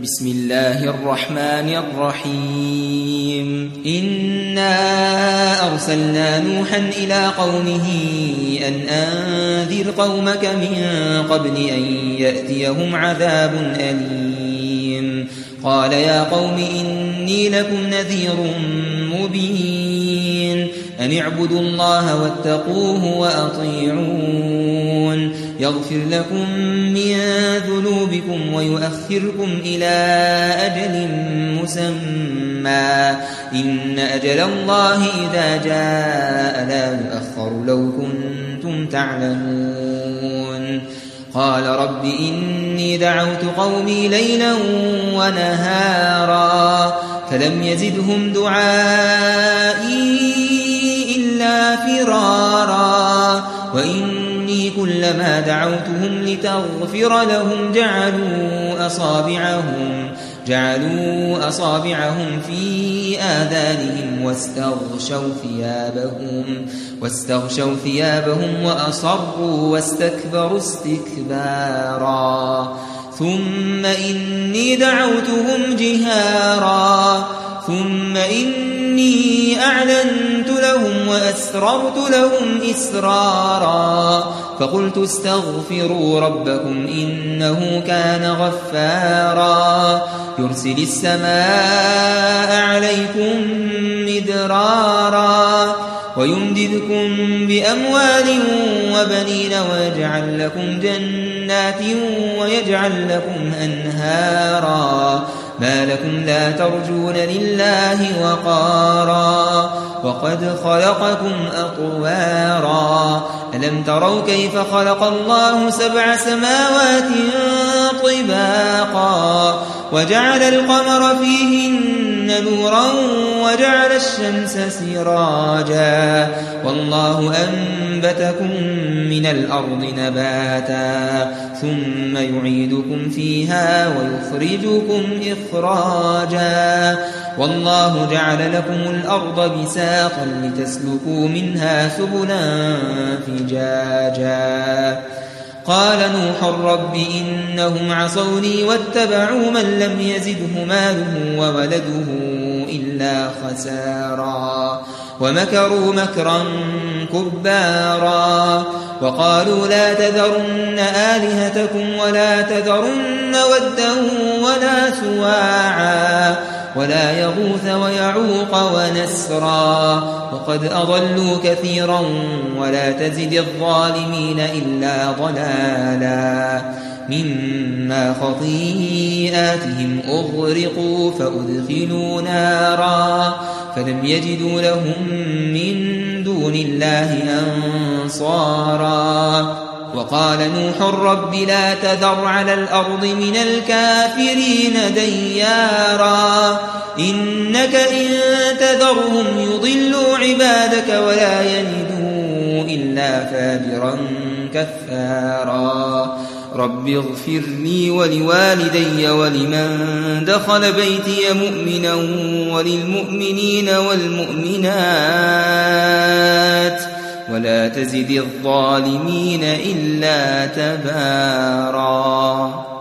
بسم الله الرحمن الرحيم إنا أرسلنا نوحا إلى قومه أن أنذر قومك من قبل أن يأتيهم عذاب أليم قال يا قوم إني لكم نذير مبين أن اعبدوا الله واتقوه وأطيعون يغفر لكم من ذنوبكم ويؤخركم إلى أجل مسمى إن أجل الله إذا جاء لا يؤخر لو كنتم تعلمون قال رب إني دعوت قومي ليلا ونهارا فلم يزدهم دعائي إلا فرارا وإني كلما دعوتهم لتغفر لهم جعلوا أصابعهم في آذانهم واستغشوا ثيابهم وأصروا واستكبروا استكبارا ثم إني دعوتهم جهارا ثم إني أعلنت لهم وأسررت لهم إسرارا فقلت استغفروا ربكم إنه كان غفارا يرسل السماء عليكم مدرارا ويمددكم بأموال وبنين ويجعل لكم جنات ويجعل لكم أنهارا ما لكم لا ترجون لله وقارا وقد خلقكم أطوارا ألم تروا كيف خلق الله 7 سماوات طباقا وجعل القمر فيهن نورا وجعل الشمس سراجا والله أنبتكم من الأرض نباتا ثم يعيدكم فيها ويخرجكم إخراجا والله جعل لكم الأرض بساطا لتسلكوا منها سبلا فجاجا قال نوح رب إنهم عصوني واتبعوا من لم يزده ماله وولده إلا خسارا ومكروا مكرا كبارا وقالوا لا تذرن آلهتكم ولا تذرن ودا ولا سواعا ولا يغوث ويعوق ونسرا وقد أضلوا كثيرا ولا تزد الظالمين إلا ضلالا مما خطيئاتهم أغرقوا فأدخلوا نارا فلم يجدوا لهم من دون الله أنصارا وقال نوح رب لا تذر على الأرض من الكافرين ديارا إنك إن تذرهم يضلوا عبادك ولا يلدوا إلا فاجرا كفارا رب اغفر لي ولوالدي ولمن دخل بيتي مؤمنا وللمؤمنين والمؤمنات ولا تزد الظالمين إلا تبارا